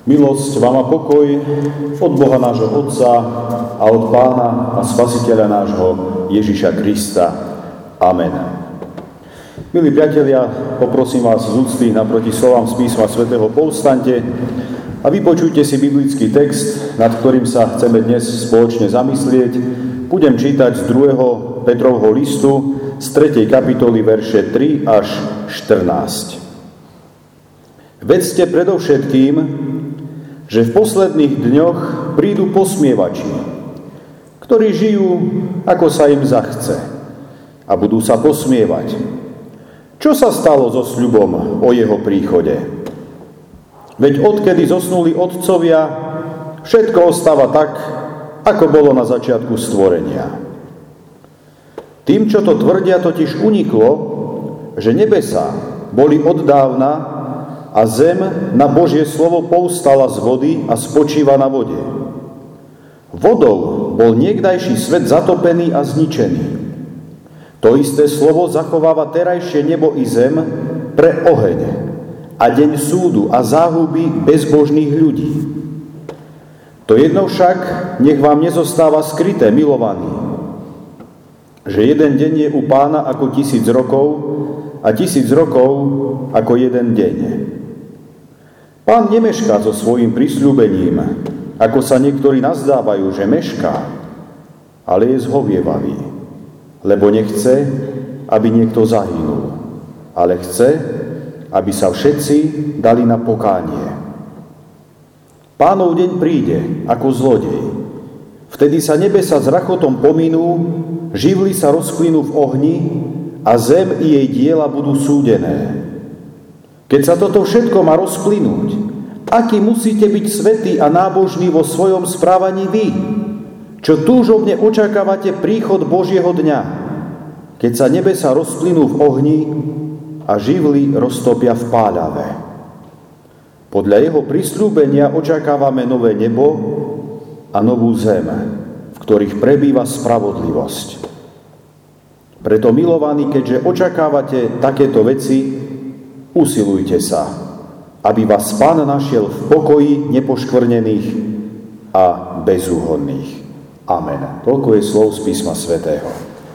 Milosť vám a pokoj od Boha nášho Otca a od Pána a Spasiteľa nášho Ježiša Krista. Amen. Milí priatelia, poprosím vás z úcty naproti slovám z písma svätého povstaňte a vypočujte si biblický text, nad ktorým sa chceme dnes spoločne zamyslieť. Budem čítať z 2. Petrovho listu z 3. kapitoly verše 3 až 14. Vedzte predovšetkým, že v posledných dňoch prídu posmievači, ktorí žijú, ako sa im zachce, a budú sa posmievať. Čo sa stalo so sľubom o jeho príchode? Veď odkedy zosnuli otcovia, všetko ostáva tak, ako bolo na začiatku stvorenia. Tým, čo to tvrdia, totiž uniklo, že nebesá boli oddávna a zem na Božie slovo povstala z vody a spočíva na vode. Vodou bol niekdajší svet zatopený a zničený. To isté slovo zachováva terajšie nebo i zem pre oheň a deň súdu a záhuby bezbožných ľudí. To jedno však nech vám nezostáva skryté, milovaní, že jeden deň je u Pána ako 1000 rokov a 1000 rokov ako jeden deň. Pán nemešká so svojím prisľúbením, ako sa niektorí nazdávajú, že mešká, ale je zhovievavý, lebo nechce, aby niekto zahynul, ale chce, aby sa všetci dali na pokánie. Pánov deň príde ako zlodej. Vtedy sa nebesa s rachotom pominú, živly sa rozplynú v ohni a zem i jej diela budú súdené. Keď sa toto všetko má rozplynúť, aký musíte byť svätí a nábožní vo svojom správaní vy, čo túžobne očakávate príchod Božieho dňa, keď sa nebesa rozplynú v ohni a živly roztopia v páľave. Podľa jeho prisľúbenia očakávame nové nebo a novú zem, v ktorých prebýva spravodlivosť. Preto, milovaní, keďže očakávate takéto veci, usilujte sa, aby vás Pán našiel v pokoji nepoškvrnených a bezúhonných. Amen. Toľko je slov z písma svätého.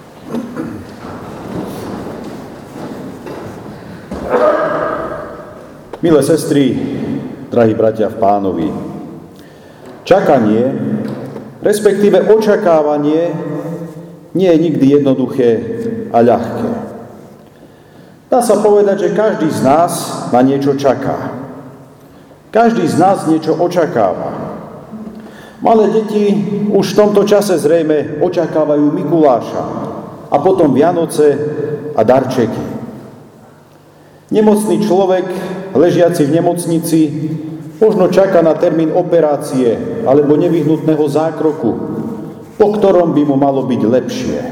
Milé sestry, drahí bratia v Pánovi, čakanie, respektíve očakávanie, nie je nikdy jednoduché a ľahké. Dá sa povedať, že každý z nás na niečo čaká. Každý z nás niečo očakáva. Malé deti už v tomto čase zrejme očakávajú Mikuláša a potom Vianoce a darčeky. Nemocný človek, ležiaci v nemocnici, možno čaká na termín operácie alebo nevyhnutného zákroku, po ktorom by mu malo byť lepšie.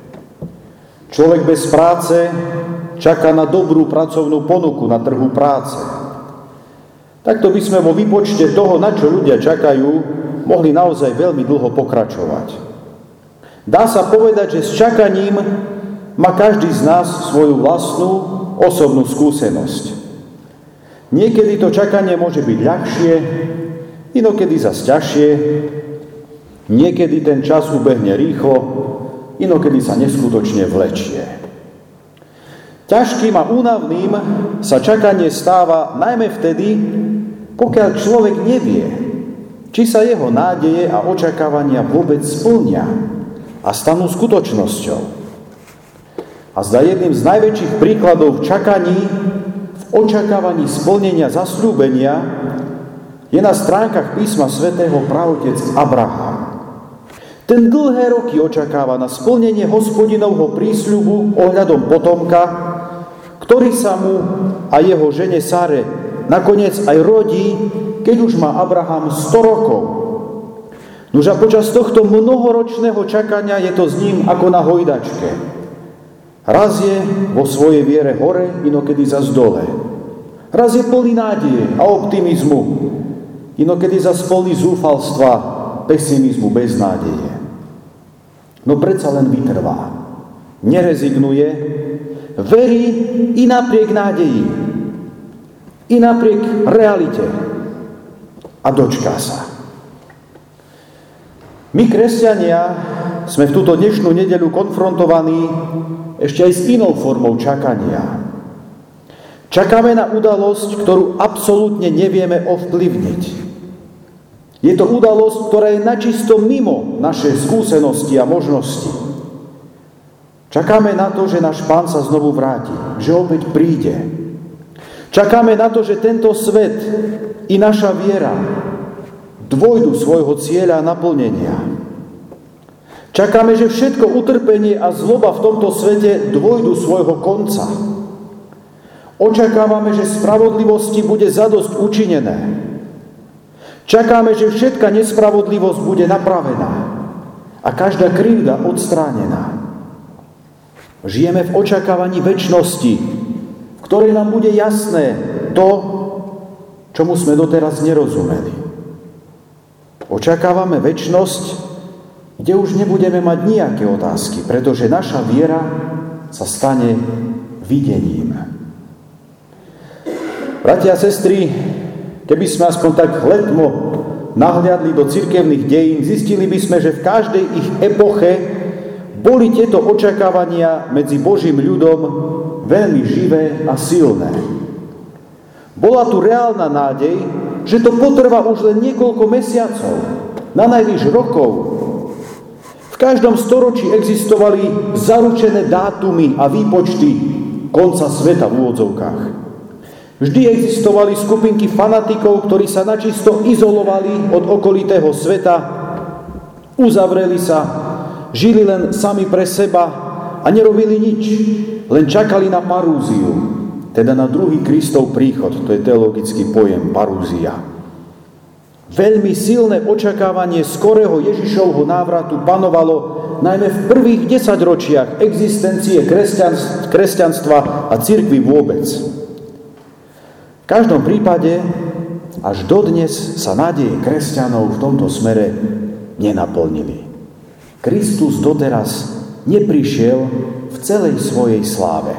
Človek bez práce čaká na dobrú pracovnú ponuku na trhu práce. Takto by sme vo výpočte toho, na čo ľudia čakajú, mohli naozaj veľmi dlho pokračovať. Dá sa povedať, že s čakaním má každý z nás svoju vlastnú osobnú skúsenosť. Niekedy to čakanie môže byť ľahšie, inokedy zas ťažšie, niekedy ten čas ubehne rýchlo, inokedy sa neskutočne vlečie. Ťažkým a únavným sa čakanie stáva najmä vtedy, pokiaľ človek nevie, či sa jeho nádeje a očakávania vôbec splnia a stanú skutočnosťou. A zdá jedným z najväčších príkladov v čakaní, v očakávaní splnenia zasľúbenia, je na stránkach písma svätého praotec Abraham. Ten dlhé roky očakáva na splnenie Hospodinovho prísľubu ohľadom potomka, ktorý sa mu a jeho žene Sáre nakoniec aj rodí, keď už má Abraham 100 rokov. Nuž a počas tohto mnohoročného čakania je to s ním ako na hojdačke. Raz je vo svojej viere hore, inokedy zas dole. Raz je plný nádeje a optimizmu, inokedy zas plný zúfalstva, pesimizmu, beznádeje. No predsa len vytrvá. Nerezignuje, verí i napriek nádeji, i napriek realite. a dočká sa. My, kresťania, sme v túto dnešnú nedeľu konfrontovaní ešte aj s inou formou čakania. Čakáme na udalosť, ktorú absolútne nevieme ovplyvniť. Je to udalosť, ktorá je načisto mimo naše skúsenosti a možnosti. Čakáme na to, že náš Pán sa znovu vráti, že opäť príde. Čakáme na to, že tento svet i naša viera dôjdu svojho cieľa a naplnenia. Čakáme, že všetko utrpenie a zloba v tomto svete dôjdu svojho konca. Očakávame, že spravodlivosti bude zadosť učinené. Čakáme, že všetka nespravodlivosť bude napravená a každá krivda odstránená. Žijeme v očakávaní večnosti, v ktorej nám bude jasné to, čomu sme doteraz nerozumeli. Očakávame večnosť, kde už nebudeme mať nejaké otázky, pretože naša viera sa stane videním. Bratia a sestry, keby sme aspoň tak letmo nahliadli do cirkevných dejín, zistili by sme, že v každej ich epoche boli tieto očakávania medzi Božím ľudom veľmi živé a silné. Bola tu reálna nádej, že to potrvá už len niekoľko mesiacov, na najvyš rokov. V každom storočí existovali zaručené dátumy a výpočty konca sveta v úvodzovkách. Vždy existovali skupinky fanatikov, ktorí sa načisto izolovali od okolitého sveta, uzavreli sa, žili len sami pre seba a nerobili nič, len čakali na parúziu, teda na druhý Kristov príchod, to je teologický pojem parúzia. Veľmi silné očakávanie skorého Ježišovho návratu panovalo najmä v prvých 10 ročiach existencie kresťanstva a cirkvi vôbec. V každom prípade až dodnes sa nádeje kresťanov v tomto smere nenaplnili. Kristus doteraz neprišiel v celej svojej sláve.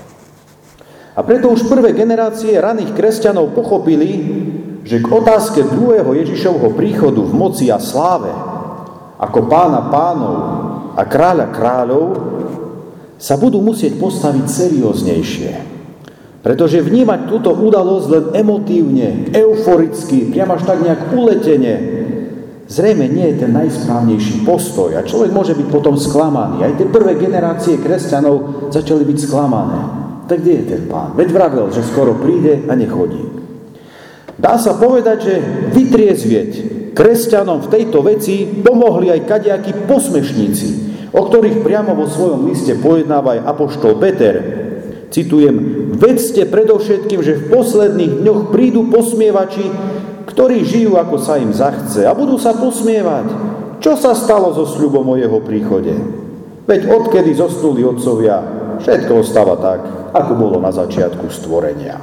A preto už prvé generácie raných kresťanov pochopili, že k otázke druhého Ježišovho príchodu v moci a sláve, ako Pána pánov a kráľa kráľov, sa budú musieť postaviť serióznejšie. Pretože vnímať túto udalosť len emotívne, euforicky, priam až tak nejak uletene, zrejme nie je ten najsprávnejší postoj a človek môže byť potom sklamaný. Aj tie prvé generácie kresťanov začali byť sklamané. Tak kde je ten Pán? Veď vravel, že skoro príde a nechodí. Dá sa povedať, že vytriezvieť kresťanom v tejto veci pomohli aj kadejakí posmešníci, o ktorých priamo vo svojom liste pojednáva aj apoštol Peter. Citujem, vedzte predovšetkým, že v posledných dňoch prídu posmievači, ktorí žijú, ako sa im zachce a budú sa posmievať. Čo sa stalo so sľubom o jeho príchode? Veď odkedy zosnuli otcovia, všetko ostáva tak, ako bolo na začiatku stvorenia.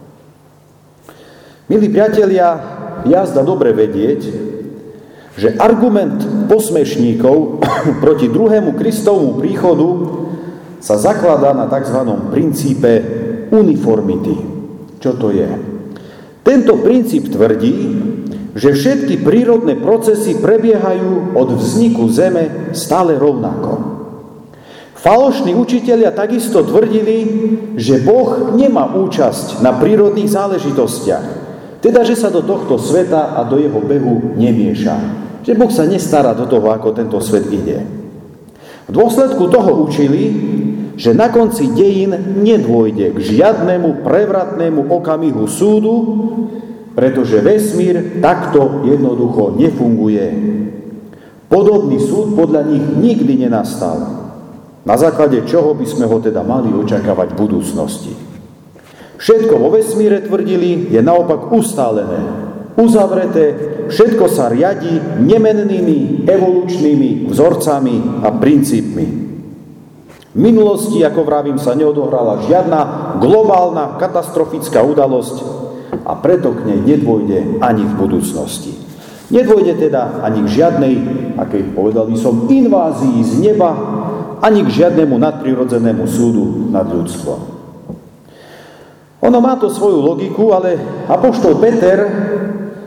Milí priatelia, jazda dobre vedieť, že argument posmešníkov proti druhému Kristovmu príchodu sa zakladá na tzv. Princípe uniformity. Čo to je? Tento princíp tvrdí, že všetky prírodné procesy prebiehajú od vzniku Zeme stále rovnako. Falošní učitelia takisto tvrdili, že Boh nemá účasť na prírodných záležitostiach, teda že sa do tohto sveta a do jeho behu nemieša. Že Boh sa nestará do toho, ako tento svet ide. V dôsledku toho učili, že na konci dejín nedôjde k žiadnemu prevratnému okamihu súdu, pretože vesmír takto jednoducho nefunguje. Podobný súd podľa nich nikdy nenastal. Na základe čoho by sme ho teda mali očakávať v budúcnosti. Všetko vo vesmíre, tvrdili, je naopak ustálené, uzavreté, všetko sa riadi nemennými evolučnými vzorcami a princípmi. V minulosti, ako vravím, sa neodohrala žiadna globálna katastrofická udalosť a preto k nej nedôjde ani v budúcnosti. Nedôjde teda ani k žiadnej, akej povedal by som, invázii z neba, ani k žiadnemu nadprirodzenému súdu nad ľudstvom. Ono má to svoju logiku, ale apoštol Peter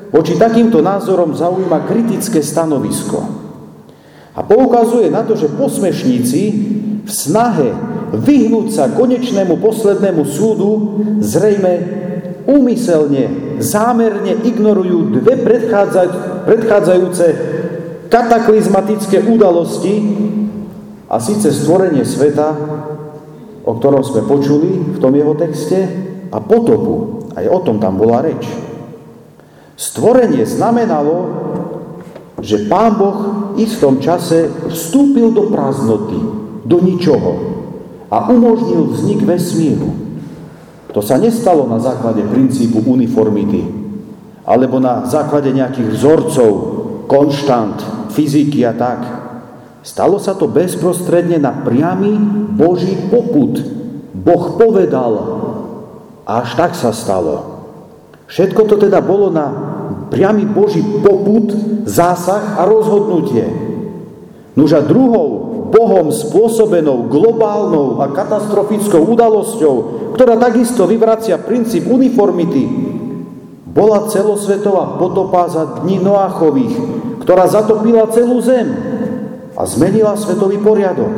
voči takýmto názorom zaujíma kritické stanovisko a poukazuje na to, že posmešníci v snahe vyhnúť sa konečnému poslednému súdu zrejme úmyselne, zámerne ignorujú dve predchádzajúce kataklizmatické udalosti, a síce stvorenie sveta, o ktorom sme počuli v tom jeho texte, a potopu. Aj o tom tam bola reč. Stvorenie znamenalo, že Pán Boh v istom čase vstúpil do prázdnoty, do ničoho a umožnil vznik vesmíru. To sa nestalo na základe princípu uniformity alebo na základe nejakých vzorcov, konštant, fyziky a tak. Stalo sa to bezprostredne na priamy Boží popud. Boh povedal, a až tak sa stalo. Všetko to teda bolo na priamy Boží popud, zásah a rozhodnutie. Nuža druhou Bohom spôsobenou globálnou a katastrofickou udalosťou, ktorá takisto vyvracia princíp uniformity, bola celosvetová potopa za dní Noachových, ktorá zatopila celú zem a zmenila svetový poriadok.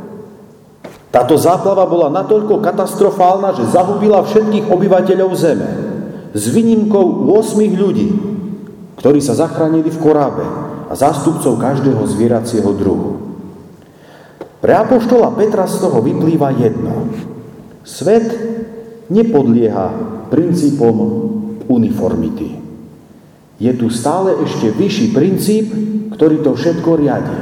Táto záplava bola natoľko katastrofálna, že zahubila všetkých obyvateľov zeme, s výnimkou 8 ľudí, ktorí sa zachránili v korábe a zástupcov každého zvieracieho druhu. Pre apoštola Petra z toho vyplýva jedno. Svet nepodlieha princípom uniformity. Je tu stále ešte vyšší princíp, ktorý to všetko riadi.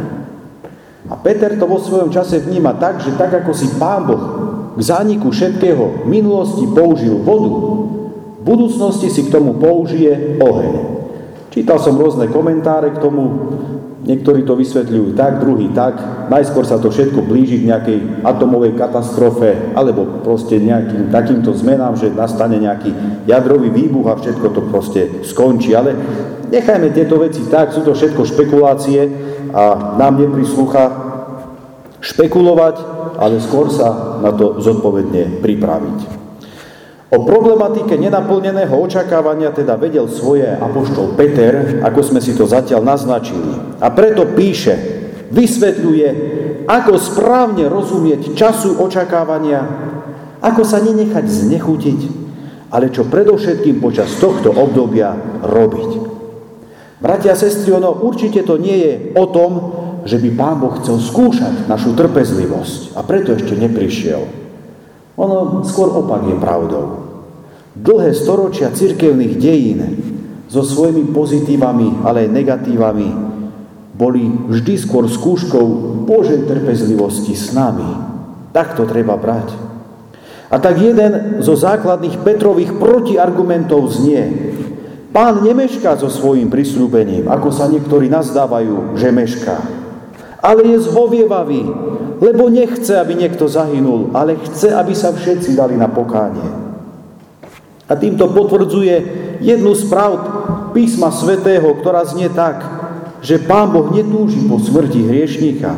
A Peter to vo svojom čase vníma tak, že tak ako si Pán Boh k zániku všetkého v minulosti použil vodu, v budúcnosti si k tomu použije oheň. Čítal som rôzne komentáre k tomu, niektorí to vysvetľujú tak, druhý tak. Najskôr sa to všetko blíži k nejakej atomovej katastrofe alebo proste nejakým takýmto zmenám, že nastane nejaký jadrový výbuch a všetko to proste skončí. Ale nechajme tieto veci tak, sú to všetko špekulácie a nám neprislúcha špekulovať, ale skôr sa na to zodpovedne pripraviť. O problematike nenaplneného očakávania teda vedel svoje apoštol Peter, ako sme si to zatiaľ naznačili. A preto píše, vysvetľuje, ako správne rozumieť času očakávania, ako sa nenechať znechutiť, ale čo predovšetkým počas tohto obdobia robiť. Bratia a sestry, ono určite to nie je o tom, že by Pán Boh chcel skúšať našu trpezlivosť a preto ešte neprišiel. Ono skôr opak je pravdou. Dlhé storočia cirkevných dejín so svojimi pozitívami, ale aj negatívami boli vždy skôr skúškou Božej trpezlivosti s nami. Tak to treba brať. A tak jeden zo základných Petrových protiargumentov znie: Pán nemešká so svojím prisľúbením, ako sa niektorí nazdávajú, že mešká. Ale je zhovievavý, lebo nechce, aby niekto zahynul, ale chce, aby sa všetci dali na pokánie. A týmto potvrdzuje jednu z pravd písma svätého, ktorá znie tak, že Pán Boh netúži po smrti hriešníka.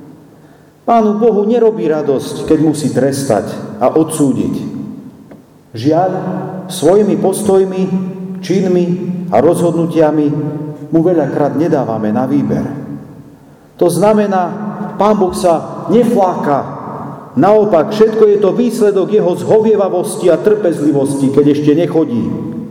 Pánu Bohu nerobí radosť, keď musí trestať a odsúdiť. Žiaľ, svojimi postojmi, činmi a rozhodnutiami mu veľakrát nedávame na výber. To znamená, Pán Boh sa nefláka. Naopak, všetko je to výsledok jeho zhovievavosti a trpezlivosti, keď ešte nechodí.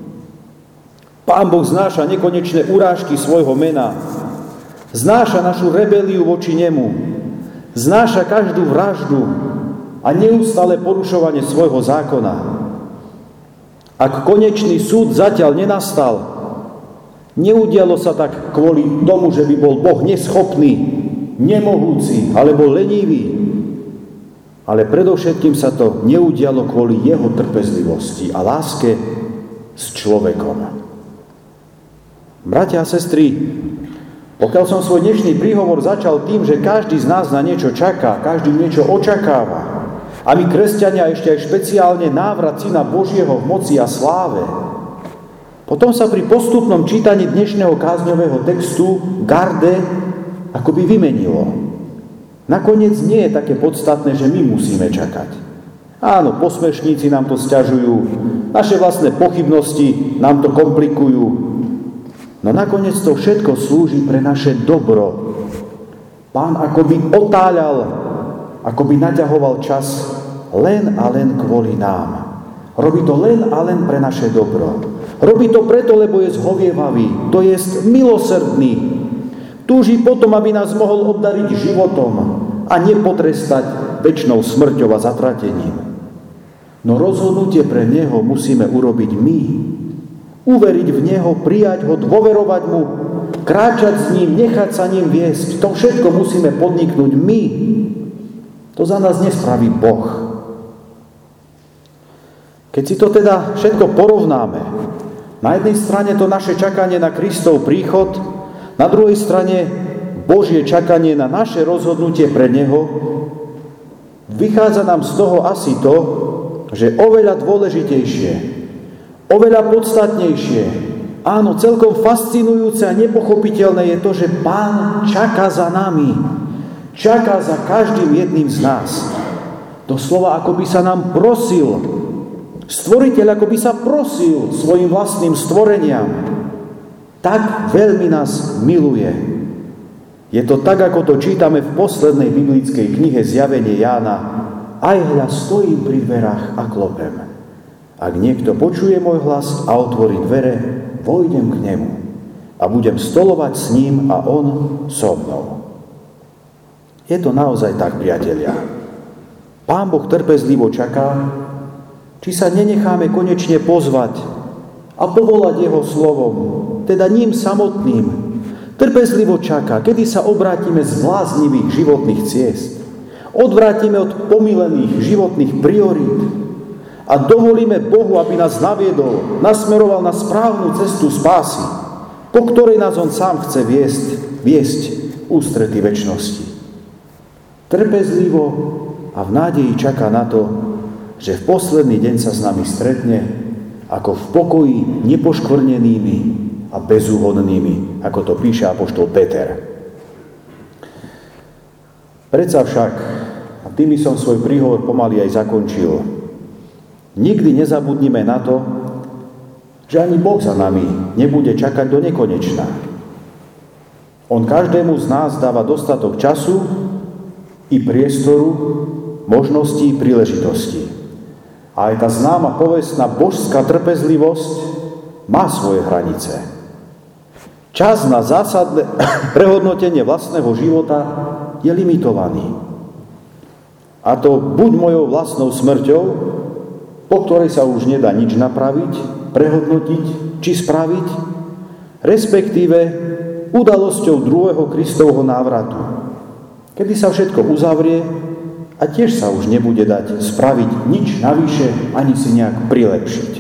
Pán Boh znáša nekonečné urážky svojho mena. Znáša našu rebeliu voči nemu. Znáša každú vraždu a neustále porušovanie svojho zákona. Ak konečný súd zatiaľ nenastal, neudialo sa tak kvôli tomu, že by bol Boh neschopný, nemohúci alebo lenivý. Ale predovšetkým sa to neudialo kvôli jeho trpezlivosti a láske s človekom. Bratia a sestry, pokiaľ som svoj dnešný príhovor začal tým, že každý z nás na niečo čaká, každý niečo očakáva, a my, kresťania, ešte aj špeciálne návrat Syna Božieho v moci a sláve, potom sa pri postupnom čítaní dnešného kázňového textu garde akoby vymenilo. Nakoniec nie je také podstatné, že my musíme čakať. Áno, posmešníci nám to sťažujú, naše vlastné pochybnosti nám to komplikujú, No nakoniec to všetko slúži pre naše dobro. Pán akoby otáľal, akoby naťahoval čas len a len kvôli nám. Robí to len a len pre naše dobro. Robí to preto, lebo je zhovievavý, to je milosrdný. Túži potom, aby nás mohol obdariť životom a nepotrestať večnou smrťou a zatratením. No rozhodnutie pre Neho musíme urobiť my. Uveriť v Neho, prijať Ho, dôverovať Mu, kráčať s ním, nechať sa ním viesť. To všetko musíme podniknúť my. To za nás nespraví Boh. Keď si to teda všetko porovnáme, na jednej strane to naše čakanie na Kristov príchod, na druhej strane Božie čakanie na naše rozhodnutie pre Neho, vychádza nám z toho asi to, že oveľa dôležitejšie, oveľa podstatnejšie, áno, celkom fascinujúce a nepochopiteľné je to, že Pán čaká za nami, čaká za každým jedným z nás. Doslova ako by sa nám prosil, Stvoriteľ ako by sa prosil svojim vlastným stvoreniam. Tak veľmi nás miluje. Je to tak, ako to čítame v poslednej biblickej knihe Zjavenie Jána. Aj hľa stojím pri dverách a klopem. Ak niekto počuje môj hlas a otvorí dvere, vojdem k nemu a budem stolovať s ním a on so mnou. Je to naozaj tak, priatelia. Pán Boh trpezlivo čaká, či sa nenecháme konečne pozvať a povolať Jeho slovom, teda ním samotným. Trpezlivo čaká, kedy sa obrátime z bláznivých životných ciest, odvrátime od pomylených životných priorít a dovolíme Bohu, aby nás naviedol, nasmeroval na správnu cestu spásy, po ktorej nás On sám chce viesť ústrety večnosti. Trpezlivo a v nádeji čaká na to, že v posledný deň sa s nami stretne ako v pokoji nepoškvrnenými a bezúhodnými, ako to píše apoštol Peter. Predsa však, a tým by som svoj príhovor pomaly aj zakončil, nikdy nezabudnime na to, že ani Boh za nami nebude čakať do nekonečna. On každému z nás dáva dostatok času i priestoru, možností, príležitostí. A aj tá známa povestná božská trpezlivosť má svoje hranice. Čas na zásadné prehodnotenie vlastného života je limitovaný. A to buď mojou vlastnou smrťou, po ktorej sa už nedá nič napraviť, prehodnotiť či spraviť, respektíve udalosťou druhého Kristovho návratu, kedy sa všetko uzavrie a tiež sa už nebude dať spraviť nič navyše, ani si nejak prilepšiť.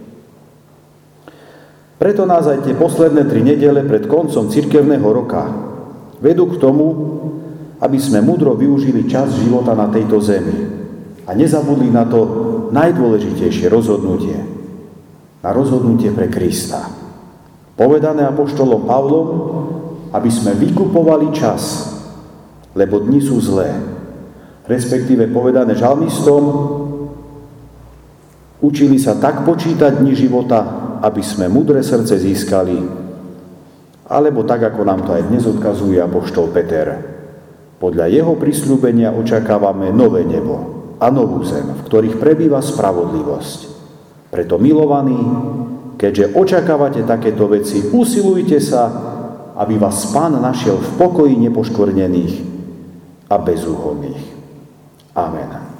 Preto nás aj tie posledné 3 nedele pred koncom cirkevného roka vedú k tomu, aby sme múdro využili čas života na tejto zemi a nezabudli na to najdôležitejšie rozhodnutie, na rozhodnutie pre Krista. Povedané apoštolom Pavlom, aby sme vykupovali čas, lebo dni sú zlé. Respektíve povedané žalmistom, učili sa tak počítať dni života, aby sme múdre srdce získali, alebo tak, ako nám to aj dnes odkazuje apoštol Peter. Podľa jeho prisľúbenia očakávame nové nebo a novú zem, v ktorých prebýva spravodlivosť. Preto, milovaní, keďže očakávate takéto veci, usilujte sa, aby vás Pán našiel v pokoji nepoškvrnených a bezúhodných. Amen.